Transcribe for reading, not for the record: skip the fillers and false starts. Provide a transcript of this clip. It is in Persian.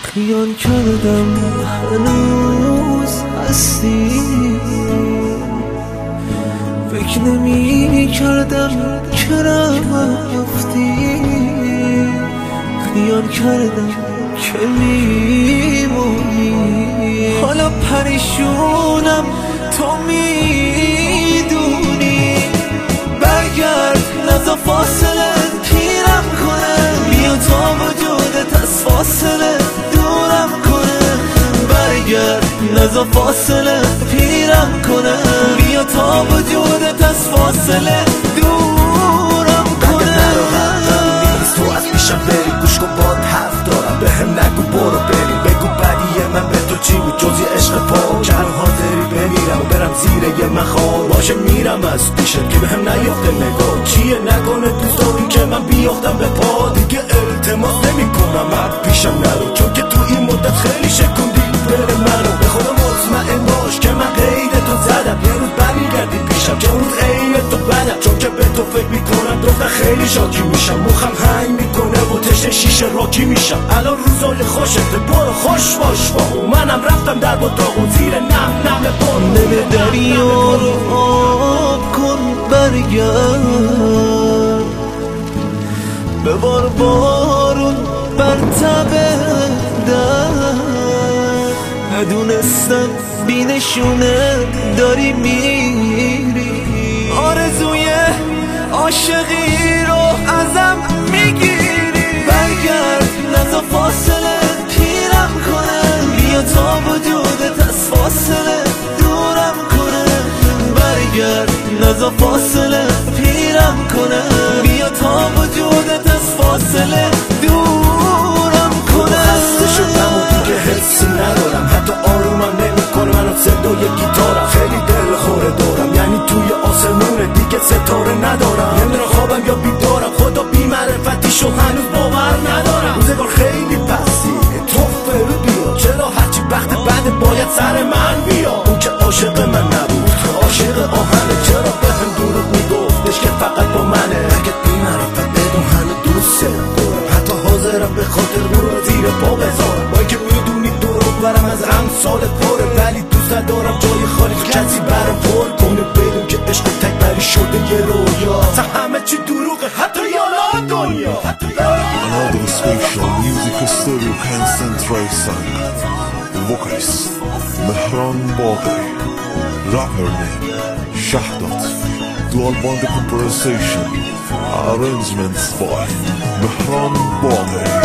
خیال کردم هنوز هستی، فکر نمی کردم که رفتی، خیال کردم که میمونی، حالا پریشونم تو میدونی. برگرد نزا فاصله پیرم کنه، بیا تا وجودت از فاصله دورم کنه. برگرد نزا فاصله پیرم کنه، بیا تا وجودت از فاصله دورم کنه. نیست تو از پیشم بری، گوش کن باد حرف دارم، به هم نگو برو بریم، بگو بدیه من به تو چی بود جزی عشق پاک. چرا حاضری بمیرم و برم زیر یه مخال، باشه میرم از پیشت که به هم نیافته نگاه. چیه نکنه دوست داری که من بیاختم به پا، دیگه التماس نمی کنم از پیشم نرو، چون که تو این مدت خیلی شکوندی دل منو. به خودم مطمئن باش که من قید تو زدم، یه روز برمیگردی پیشم که اون روز عین تو بدم، چون که به تو فکر میکنم دختر خیلی شاکی میشم، مخم هنگ میکنه و تشنه شیشه راکی میشم. الان روزای خوشته برو خوش باش با منم رفتم در اتاق و زیر نم نم بارون. دل دریا رو آب کن، برگرد ببار بارون بر تب در. ندونستم بی نشونه داری میری، آرزوی عاشقی رو ازم میگیری. برگرد نزا فاصله پیرم کنه، بیا تا وجودت از فاصله دورم کنه. برگرد نزا فاصله پیرم کنه، بیا تا وجودت از فاصله دورم کنه. خسته شدم و دیگه حسی ندارم، حتی آرومم نمیکنه منو صدای گیتارم. خیلی دل خوره دارم، یعنی توی آسمونه دیگه ستاره ندارم. نمیدونم خوابم یا بیدارم، خدا بی معرفتیشو هنوز باور ندارم. روزگار خیلی پسیه تو فرو بیا، چرا هرچی وقت بعد باید سر من بیا. اون که عاشق من نبود عاشق آهنه، چرا به هم دروغ میگفتش که فقط با منه. اگه بی معرفت بدون هنو دوست دارم، حتی حاضرم به خاطر رو زیر پا بذارم. با که میدونی دورو برم از امثالت پره، ولی دوست ندارم جای خالی کسی برم پر کنه. بدون که عشق تکبری شده یه رویا، اصلا همه چی دروغه حتی یالا دنیا. Another special music studio concentration. Vocalist Mehran Baghi, rapper name Shahdat, dual band composition, arrangements by Mehran Baghi.